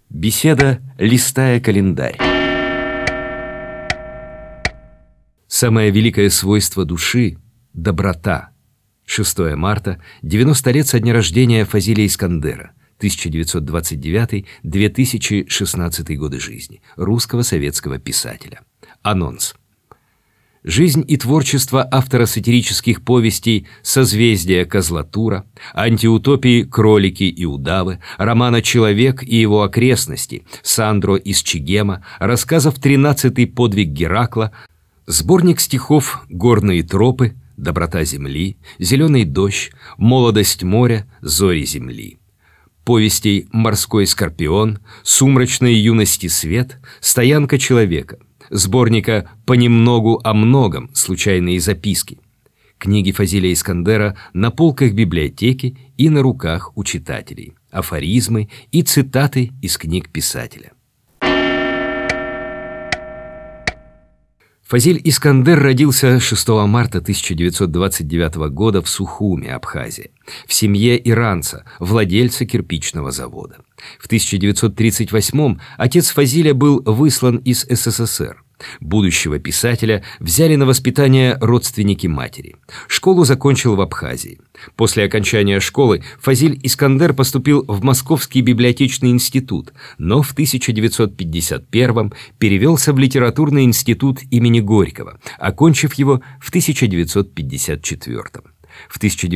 Беседа, листая календарь. Самое великое свойство души – доброта. 6 марта, 90 лет со дня рождения Фазиля Искандера, 1929-2016 годы жизни, русского советского писателя. Анонс. Жизнь и творчество автора сатирических повестей «Созвездие Козлатура», антиутопии «Кролики и удавы», романа «Человек и его окрестности», «Сандро из Чегема», рассказов «13-й подвиг Геракла», сборник стихов «Горные тропы», «Доброта земли», «Зеленый дождь», «Молодость моря», «Зори земли», повестей «Морской скорпион», «Сумрачной юности свет», «Стоянка человека», сборника «Понемногу о многом. Случайные записки», книги Фазиля Искандера на полках библиотеки и на руках у читателей, афоризмы и цитаты из книг писателя. Фазиль Искандер родился 6 марта 1929 года в Сухуме, Абхазия, в семье иранца, владельца кирпичного завода. В 1938-м отец Фазиля был выслан из СССР. Будущего писателя взяли на воспитание родственники матери. Школу закончил в Абхазии. После окончания школы Фазиль Искандер поступил в Московский библиотечный институт, но в 1951-м перевелся в литературный институт имени Горького, окончив его в 1954-м. В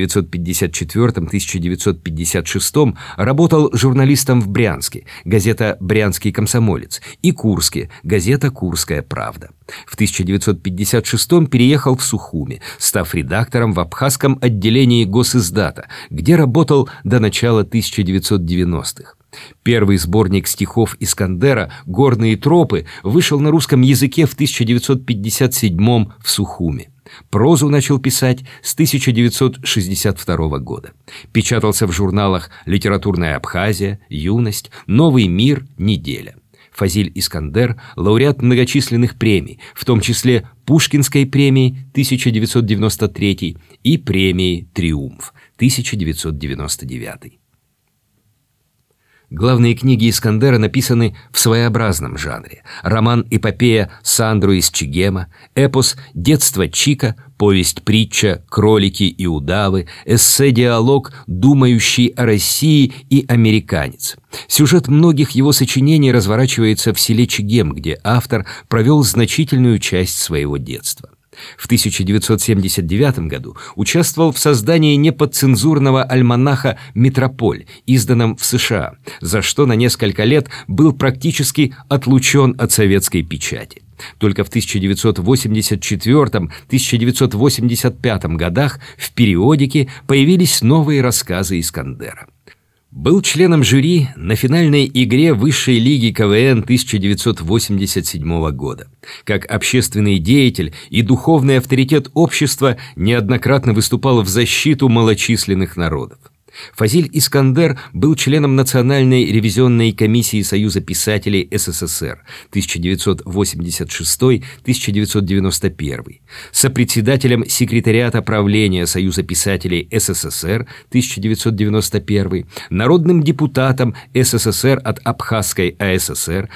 1954-1956 работал журналистом в Брянске, газета «Брянский комсомолец», и Курске, газета «Курская правда». В 1956 переехал в Сухуми, став редактором в абхазском отделении Госиздата, где работал до начала 1990-х. Первый сборник стихов Искандера «Горные тропы» вышел на русском языке в 1957 в Сухуми. Прозу начал писать с 1962 года. Печатался в журналах «Литературная Абхазия», «Юность», «Новый мир», «Неделя». Фазиль Искандер – лауреат многочисленных премий, в том числе Пушкинской премии 1993 и премии «Триумф» 1999. Главные книги Искандера написаны в своеобразном жанре. Роман-эпопея «Сандро из Чегема», эпос «Детство Чика», повесть-притча «Кролики и удавы», эссе-диалог «Думающий о России» и «Американец». Сюжет многих его сочинений разворачивается в селе Чегем, где автор провел значительную часть своего детства. В 1979 году участвовал в создании неподцензурного альманаха «Метрополь», изданном в США, за что на несколько лет был практически отлучен от советской печати. Только в 1984-1985 годах в периодике появились новые рассказы Искандера. Был членом жюри на финальной игре Высшей лиги КВН 1987 года. Как общественный деятель и духовный авторитет общества неоднократно выступал в защиту малочисленных народов. Фазиль Искандер был членом Национальной ревизионной комиссии Союза писателей СССР 1986-1991, сопредседателем секретариата правления Союза писателей СССР 1991, народным депутатом СССР от Абхазской АССР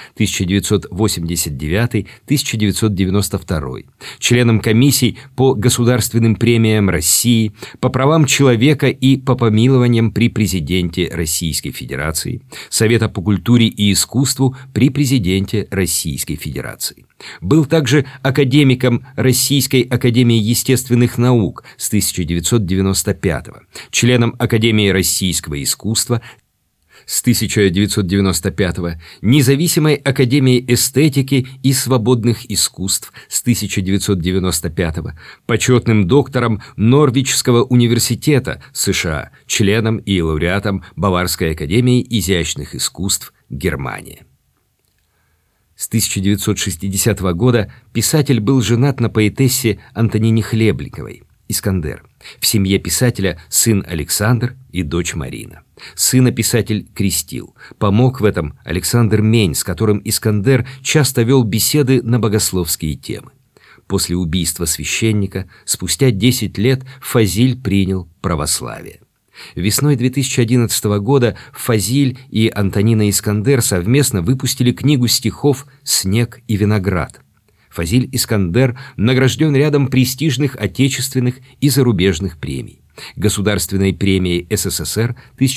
1989-1992, членом комиссий по государственным премиям России, по правам человека и по помилованию при президенте Российской Федерации, Совета по культуре и искусству при президенте Российской Федерации. Был также академиком Российской академии естественных наук с 1995, членом Академии российского искусства с 1995, Независимой академии эстетики и свободных искусств с 1995, почетным доктором Норвичского университета США, членом и лауреатом Баварской академии изящных искусств Германия. С 1960 года писатель был женат на поэтессе Антонине Хлебниковой, Искандер. В семье писателя сын Александр и дочь Марина. Сына писатель крестил. Помог в этом Александр Мень, с которым Искандер часто вел беседы на богословские темы. После убийства священника, спустя 10 лет, Фазиль принял православие. Весной 2011 года Фазиль и Антонина Искандер совместно выпустили книгу стихов «Снег и виноград». Фазиль Искандер награжден рядом престижных отечественных и зарубежных премий. Государственной премией СССР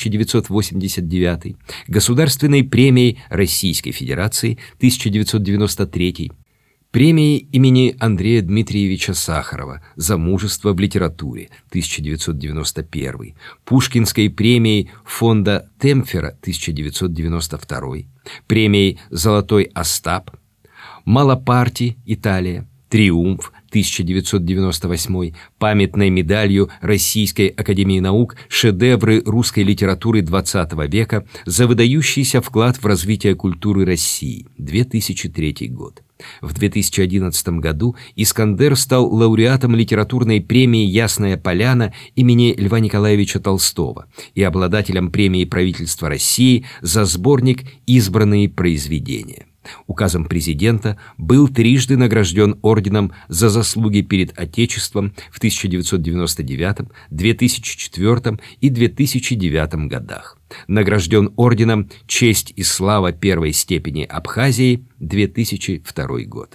1989, Государственной премией Российской Федерации 1993, премией имени Андрея Дмитриевича Сахарова за мужество в литературе 1991, Пушкинской премией фонда Темфера 1992, премией «Золотой Остап», Малапарти, Италия, «Триумф» 1998, памятной медалью Российской академии наук «Шедевры русской литературы XX века» за выдающийся вклад в развитие культуры России 2003 год. В 2011 году Искандер стал лауреатом литературной премии «Ясная поляна» имени Льва Николаевича Толстого и обладателем премии правительства России за сборник «Избранные произведения». Указом президента был трижды награжден орденом за заслуги перед Отечеством в 1999, 2004 и 2009 годах. Награжден орденом «Честь и слава первой степени Абхазии» 2002 год.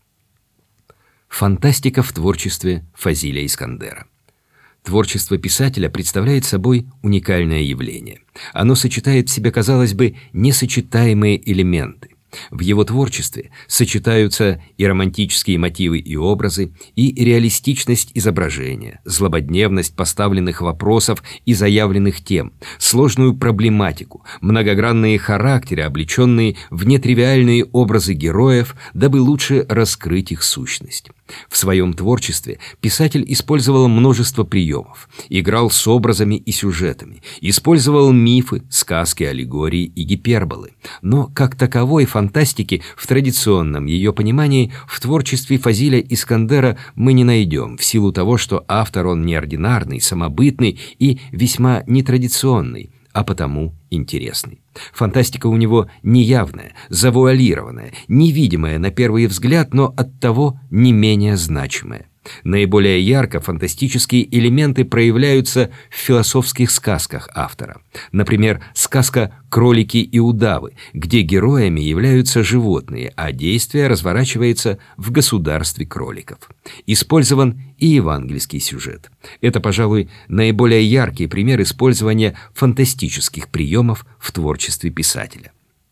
Фантастика в творчестве Фазиля Искандера. Творчество писателя представляет собой уникальное явление. Оно сочетает в себе, казалось бы, несочетаемые элементы. В его творчестве сочетаются и романтические мотивы и образы, и реалистичность изображения, злободневность поставленных вопросов и заявленных тем, сложную проблематику, многогранные характеры, облеченные в нетривиальные образы героев, дабы лучше раскрыть их сущность. В своем творчестве писатель использовал множество приемов, играл с образами и сюжетами, использовал мифы, сказки, аллегории и гиперболы. Но как таковой фантастики в традиционном ее понимании в творчестве Фазиля Искандера мы не найдем, в силу того, что автор он неординарный, самобытный и весьма нетрадиционный, а потому интересный. Фантастика у него неявная, завуалированная, невидимая на первый взгляд, но оттого не менее значимая. Наиболее ярко фантастические элементы проявляются в философских сказках автора. Например, сказка «Кролики и удавы», где героями являются животные, а действие разворачивается в государстве кроликов. Использован и евангельский сюжет. Это, пожалуй, наиболее яркий пример использования фантастических приемов в творчестве писателя.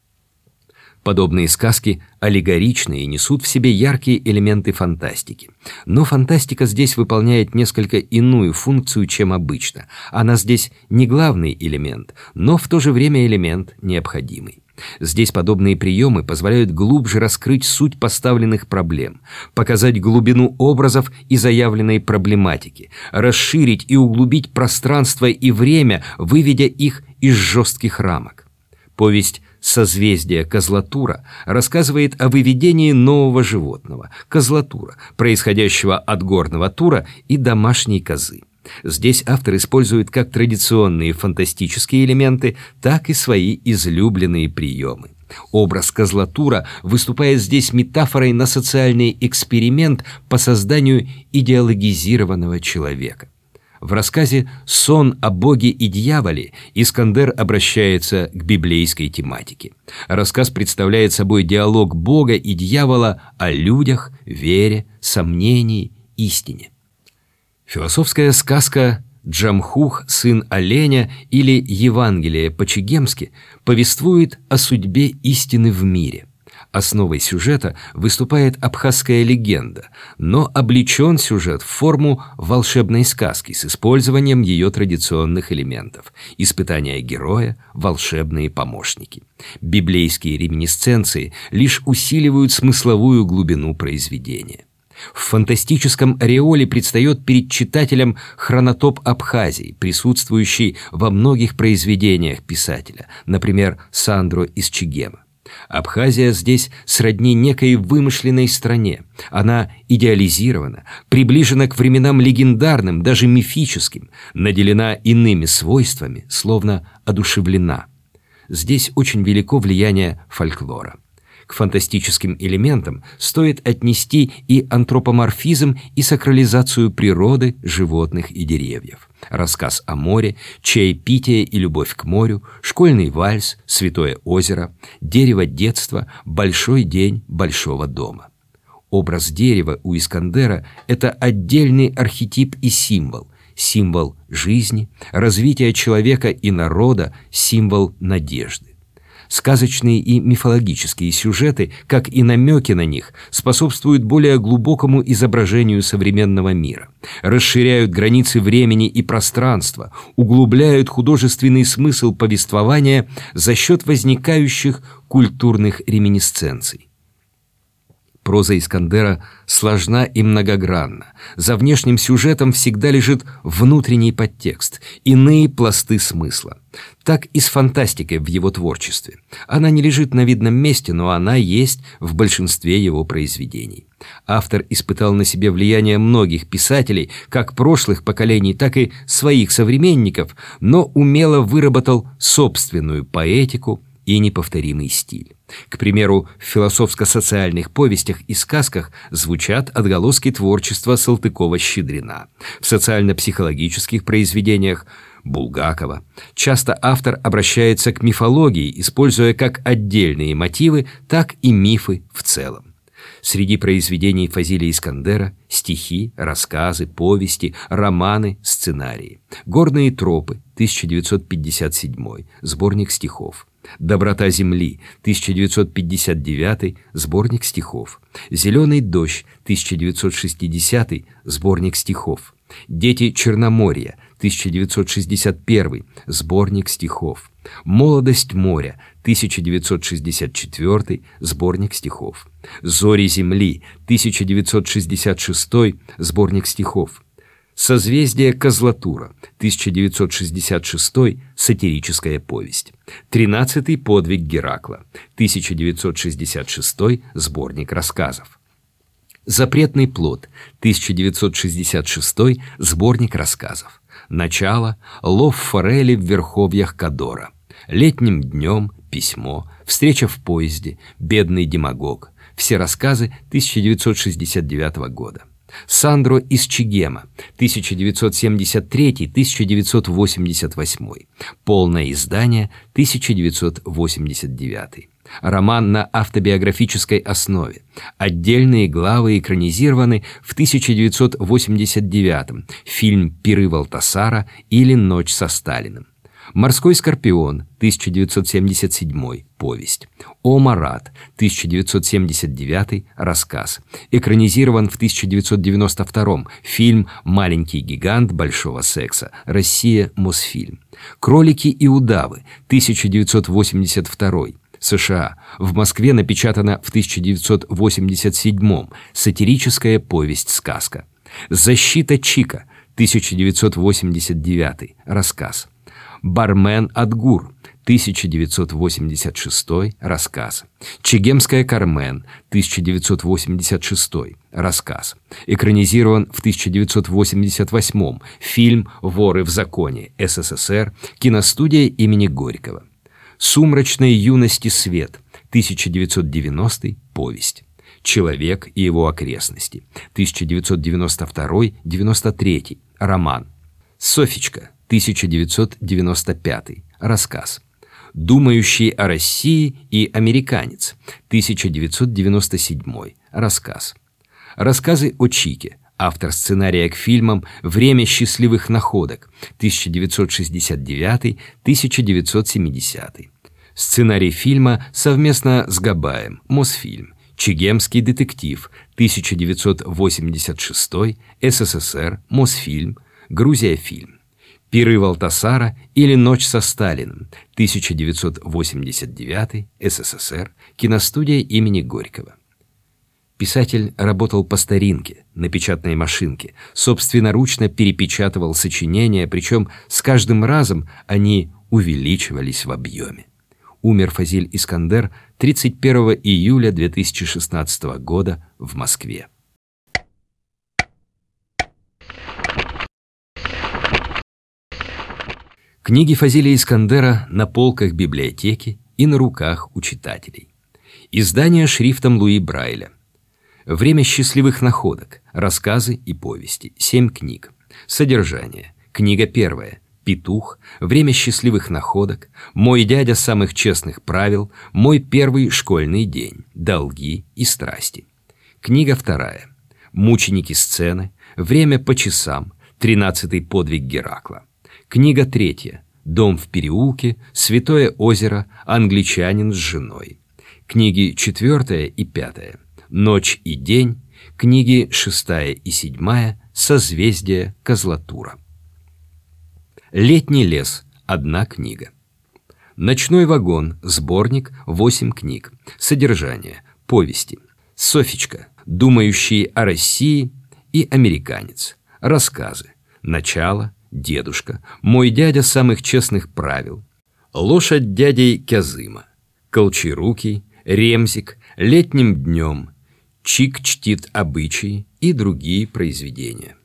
Подобные сказки аллегоричны и несут в себе яркие элементы фантастики. Но фантастика здесь выполняет несколько иную функцию, чем обычно. Она здесь не главный элемент, но в то же время элемент необходимый. Здесь подобные приемы позволяют глубже раскрыть суть поставленных проблем, показать глубину образов и заявленной проблематики, расширить и углубить пространство и время, выведя их из жестких рамок. Повесть «Созвездие Козлатура» рассказывает о выведении нового животного – козлатура, происходящего от горного тура и домашней козы. Здесь автор использует как традиционные фантастические элементы, так и свои излюбленные приемы. Образ козлатура выступает здесь метафорой на социальный эксперимент по созданию идеологизированного человека. В рассказе «Сон о Боге и дьяволе» Искандер обращается к библейской тематике. Рассказ представляет собой диалог Бога и дьявола о людях, вере, сомнении, истине. Философская сказка «Джамхух, сын оленя» или «Евангелие по-чегемски» повествует о судьбе истины в мире. Основой сюжета выступает абхазская легенда, но облечен сюжет в форму волшебной сказки с использованием ее традиционных элементов – испытания героя, волшебные помощники. Библейские реминисценции лишь усиливают смысловую глубину произведения. В фантастическом ореоле предстает перед читателем хронотоп Абхазии, присутствующий во многих произведениях писателя, например, Сандро из Чегема. Абхазия здесь сродни некой вымышленной стране. Она идеализирована, приближена к временам легендарным, даже мифическим, наделена иными свойствами, словно одушевлена. Здесь очень велико влияние фольклора. К фантастическим элементам стоит отнести и антропоморфизм, и сакрализацию природы, животных и деревьев. Рассказ о море, чаепитие и любовь к морю, школьный вальс, святое озеро, дерево детства, большой день большого дома. Образ дерева у Искандера – это отдельный архетип и символ. Символ жизни, развития человека и народа, символ надежды. Сказочные и мифологические сюжеты, как и намеки на них, способствуют более глубокому изображению современного мира, расширяют границы времени и пространства, углубляют художественный смысл повествования за счет возникающих культурных реминисценций. Проза Искандера сложна и многогранна. За внешним сюжетом всегда лежит внутренний подтекст, иные пласты смысла. Так и с фантастикой в его творчестве. Она не лежит на видном месте, но она есть в большинстве его произведений. Автор испытал на себе влияние многих писателей, как прошлых поколений, так и своих современников, но умело выработал собственную поэтику и неповторимый стиль. К примеру, в философско-социальных повестях и сказках звучат отголоски творчества Салтыкова-Щедрина. В социально-психологических произведениях Булгакова. Часто автор обращается к мифологии, используя как отдельные мотивы, так и мифы в целом. Среди произведений Фазилия Искандера – стихи, рассказы, повести, романы, сценарии. «Горные тропы» 1957, сборник стихов. «Доброта земли» 1959, сборник стихов. «Зеленый дождь» 1960, сборник стихов. «Дети Черноморья» 1961, сборник стихов. «Молодость моря» 1964, сборник стихов. «Зори земли» 1966, сборник стихов. «Созвездие Козлатура» 1966, сатирическая повесть. «13-й подвиг Геракла» 1966, сборник рассказов. «Запретный плод» 1966, сборник рассказов. «Начало», «Лов форели в верховьях Кадора», «Летним днем», «Письмо», «Встреча в поезде», «Бедный демагог», все рассказы 1969 года. «Сандро из Чегема» 1973-1988, полное издание 1989. Роман на автобиографической основе. Отдельные главы экранизированы в 1989, фильм «Пиры Валтасара» или «Ночь со Сталиным». «Морской скорпион» 1977, повесть. «О Марат» 1979, рассказ. Экранизирован в 1992, фильм «Маленький гигант большого секса», Россия, Мосфильм. «Кролики и удавы» 1982, США. В Москве напечатано в 1987, сатирическая повесть-сказка. «Защита Чика» 1989, рассказ. «Бармен Адгур» 1986, рассказ. «Чегемская Кармен» 1986, рассказ. Экранизирован в 1988, фильм «Воры в законе», СССР, киностудия имени Горького. «Сумрачной юности свет» 1990, повесть. «Человек и его окрестности» 1992-93, роман. «Софичка» 1995, рассказ. «Думающий о России и американец» 1997, рассказ. «Рассказы о Чике», автор сценария к фильмам «Время счастливых находок» 1969-1970. Сценарий фильма совместно с Габаем, Мосфильм. «Чегемский детектив» 1986, СССР, Мосфильм, Грузия, фильм. «Пиры Валтасара» или «Ночь со Сталиным» 1989, СССР, киностудия имени Горького. Писатель работал по старинке, на печатной машинке, собственноручно перепечатывал сочинения, причем с каждым разом они увеличивались в объеме. Умер Фазиль Искандер 31 июля 2016 года в Москве. Книги Фазилия Искандера на полках библиотеки и на руках у читателей. Издание шрифтом Луи Брайля. «Время счастливых находок. Рассказы и повести». 7 книг. Содержание. Книга 1. «Петух», «Время счастливых находок», «Мой дядя самых честных правил», «Мой первый школьный день», «Долги и страсти». Книга 2. «Мученики сцены», «Время по часам», «13-й подвиг Геракла». Книга 3. «Дом в переулке», «Святое озеро», «Англичанин с женой». Книги 4 и 5. «Ночь и день», книги 6 и 7, «Созвездие Козлатура». «Летний лес» – 1 книга. «Ночной вагон» – сборник, 8 книг. Содержание. Повести. «Софичка», «Думающий о России» и «Американец». Рассказы. «Начало», «Дедушка», «Мой дядя самых честных правил», «Лошадь дяди Кязыма», «Колчерукий», «Ремзик», «Летним днем», «Чик чтит обычаи» и другие произведения.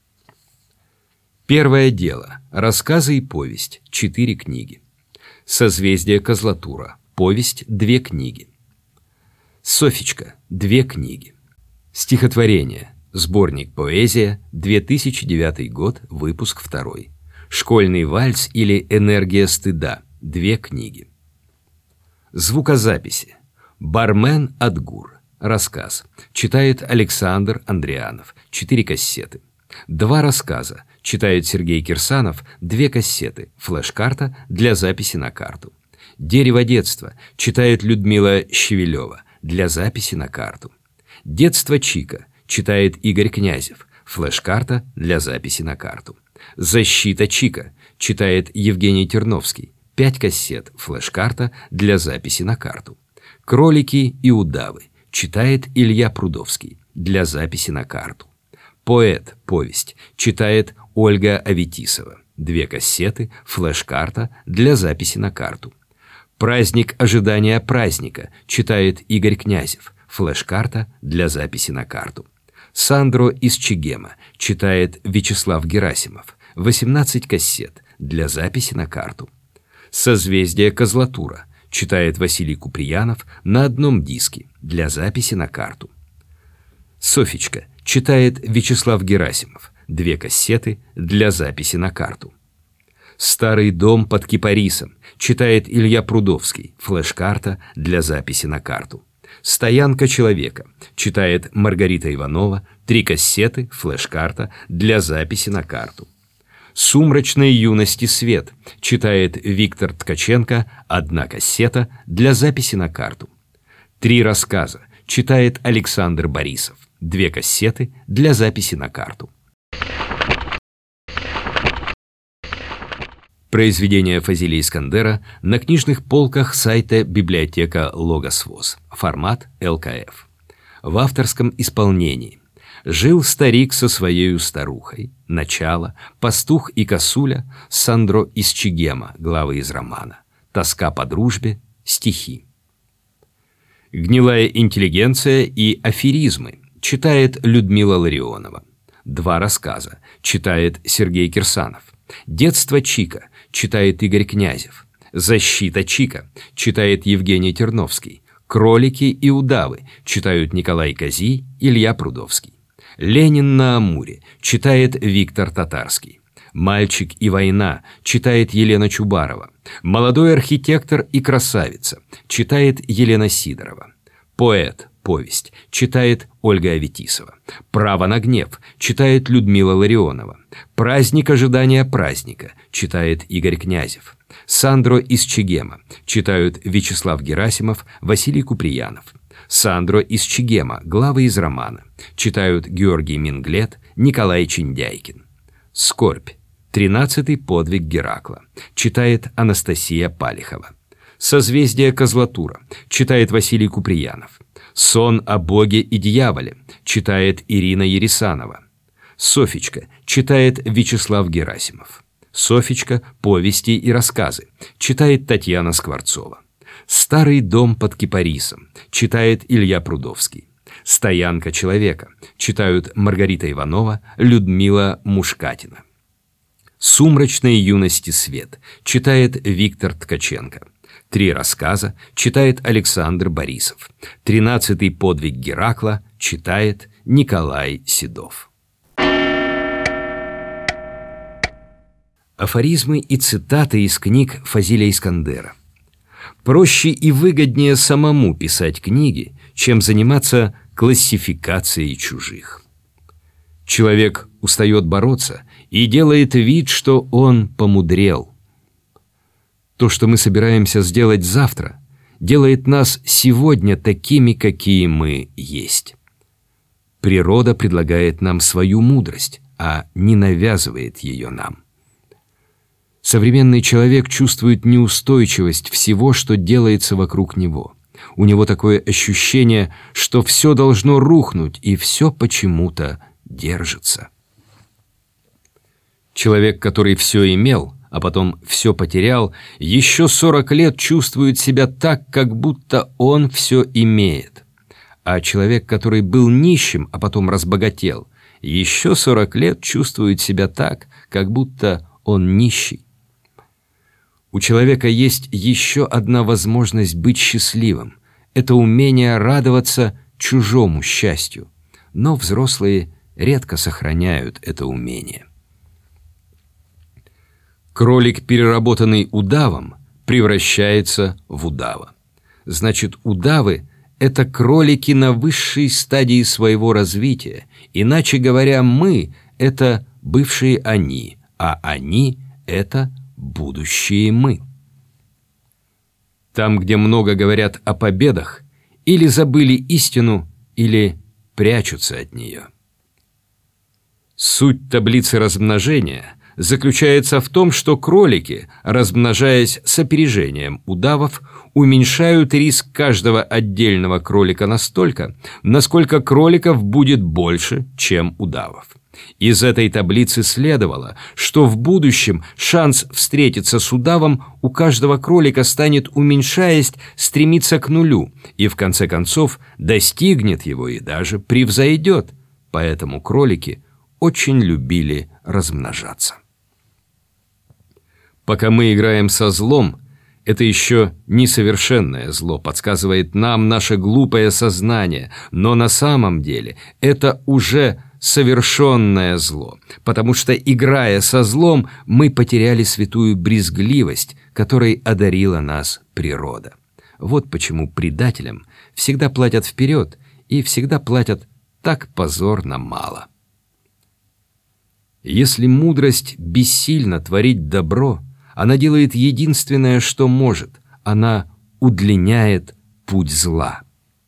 Первое дело. Рассказы и повесть. 4 книги. «Созвездие Козлатура». Повесть. 2 книги. «Софичка». 2 книги. Стихотворение. Сборник «Поэзия», 2009 год, выпуск 2. «Школьный вальс» или «Энергия стыда». 2 книги. Звукозаписи. «Бармен Адгур». Рассказ. Читает Александр Андрианов. 4 кассеты. 2 рассказа. Читает Сергей Кирсанов. 2 кассеты. Флеш-карта для записи на карту. «Дерево детства». Читает Людмила Щевелева. Для записи на карту. «Детство Чика». Читает Игорь Князев. Флеш-карта для записи на карту. «Защита Чика». Читает Евгений Терновский. 5 кассет. Флеш-карта для записи на карту. «Кролики и удавы». Читает Илья Прудовский. Для записи на карту. «Поэт. Повесть». Читает Ольга Аветисова. 2 кассеты. Флеш-карта для записи на карту. «Праздник ожидания праздника». Читает Игорь Князев. Флеш-карта для записи на карту. «Сандро из Чегема». Читает Вячеслав Герасимов. 18 кассет для записи на карту. «Созвездие Козлатура». Читает Василий Куприянов на 1 диске для записи на карту. «Софичка». Читает Вячеслав Герасимов. 2 кассеты для записи на карту. «Старый дом под кипарисом». Читает Илья Прудовский. Флеш-карта для записи на карту. «Стоянка человека». Читает Маргарита Иванова. 3 кассеты. Флеш-карта для записи на карту. «Сумрачной юности свет». Читает Виктор Ткаченко. 1 кассета для записи на карту. 3 рассказа. Читает Александр Борисов. 2 кассеты для записи на карту. Произведения Фазилия Искандера на книжных полках сайта библиотека Логос ВОС. Формат ЛКФ. В авторском исполнении. «Жил старик со своею старухой». Начало. «Пастух и косуля». Сандро из Чегема. Главы из романа. «Тоска по дружбе». Стихи. «Гнилая интеллигенция и аферизмы». Читает Людмила Ларионова. 2 рассказа. Читает Сергей Кирсанов. «Детство Чика». Читает Игорь Князев. «Защита Чика». Читает Евгений Терновский. «Кролики и удавы». Читают Николай Козий, Илья Прудовский. «Ленин на Амуре». Читает Виктор Татарский. «Мальчик и война». Читает Елена Чубарова. «Молодой архитектор и красавица». Читает Елена Сидорова. «Поэт. Повесть». Читает Ольга Аветисова. «Право на гнев». Читает Людмила Ларионова. «Праздник ожидания праздника». Читает Игорь Князев. «Сандро из Чегема». Читают Вячеслав Герасимов, Василий Куприянов. «Сандро из Чегема. Главы из романа». Читают Георгий Минглет, Николай Чиндяйкин. «Скорбь. 13-й подвиг Геракла». Читает Анастасия Палихова. «Созвездие Козлатура». Читает Василий Куприянов. «Сон о Боге и дьяволе». Читает Ирина Ересанова. «Софичка». Читает Вячеслав Герасимов. «Софичка. Повести и рассказы». Читает Татьяна Скворцова. «Старый дом под кипарисом». Читает Илья Прудовский. «Стоянка человека». Читают Маргарита Иванова, Людмила Мушкатина. «Сумрачной юности свет». Читает Виктор Ткаченко. 3 рассказа читает Александр Борисов. 13-й подвиг Геракла читает Николай Седов. Афоризмы и цитаты из книг Фазиля Искандера. Проще и выгоднее самому писать книги, чем заниматься классификацией чужих. Человек устает бороться и делает вид, что он помудрел. То, что мы собираемся сделать завтра, делает нас сегодня такими, какие мы есть. Природа предлагает нам свою мудрость, а не навязывает ее нам. Современный человек чувствует неустойчивость всего, что делается вокруг него. У него такое ощущение, что все должно рухнуть, и все почему-то держится. Человек, который все имел, а потом все потерял, еще 40 лет чувствует себя так, как будто он все имеет. А человек, который был нищим, а потом разбогател, еще 40 лет чувствует себя так, как будто он нищий. У человека есть еще одна возможность быть счастливым. Это умение радоваться чужому счастью. Но взрослые редко сохраняют это умение. Кролик, переработанный удавом, превращается в удава. Значит, удавы – это кролики на высшей стадии своего развития. Иначе говоря, мы – это бывшие они, а они – это будущие мы. Там, где много говорят о победах, или забыли истину, или прячутся от нее. Суть таблицы размножения заключается в том, что кролики, размножаясь с опережением удавов, уменьшают риск каждого отдельного кролика настолько, насколько кроликов будет больше, чем удавов. Из этой таблицы следовало, что в будущем шанс встретиться с удавом у каждого кролика станет, уменьшаясь, стремиться к нулю, и в конце концов достигнет его и даже превзойдет. Поэтому кролики очень любили размножаться. Пока мы играем со злом, это еще несовершенное зло, подсказывает нам наше глупое сознание, но на самом деле это уже совершенное зло, потому что, играя со злом, мы потеряли святую брезгливость, которой одарила нас природа. Вот почему предателям всегда платят вперед и всегда платят так позорно мало. Если мудрость бессильна творить добро, она делает единственное, что может – она удлиняет путь зла.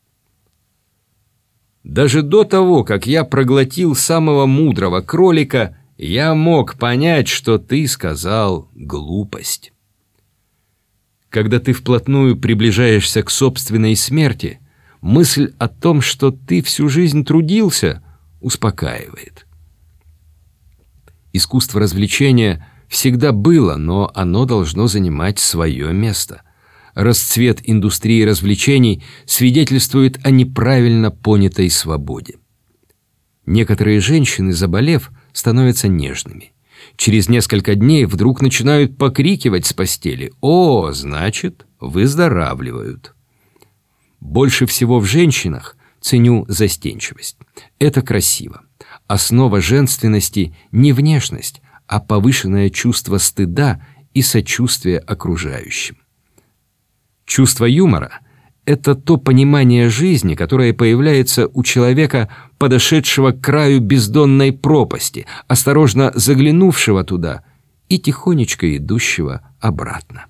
Даже до того, как я проглотил самого мудрого кролика, я мог понять, что ты сказал глупость. Когда ты вплотную приближаешься к собственной смерти, мысль о том, что ты всю жизнь трудился, успокаивает. Искусство развлечения всегда было, но оно должно занимать свое место. Расцвет индустрии развлечений свидетельствует о неправильно понятой свободе. Некоторые женщины, заболев, становятся нежными. Через несколько дней вдруг начинают покрикивать с постели: «О, значит, выздоравливают». Больше всего в женщинах ценю застенчивость. Это красиво. Основа женственности не внешность, а повышенное чувство стыда и сочувствия окружающим. Чувство юмора – это то понимание жизни, которое появляется у человека, подошедшего к краю бездонной пропасти, осторожно заглянувшего туда и тихонечко идущего обратно.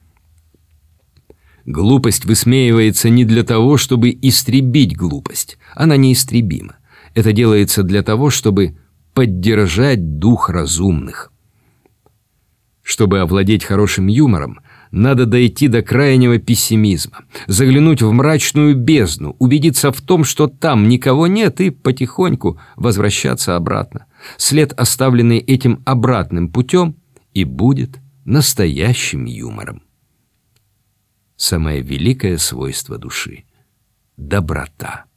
Глупость высмеивается не для того, чтобы истребить глупость. Она неистребима. Это делается для того, чтобы поддержать дух разумных. Чтобы овладеть хорошим юмором, надо дойти до крайнего пессимизма, заглянуть в мрачную бездну, убедиться в том, что там никого нет, и потихоньку возвращаться обратно. След, оставленный этим обратным путем, и будет настоящим юмором. Самое великое свойство души – доброта.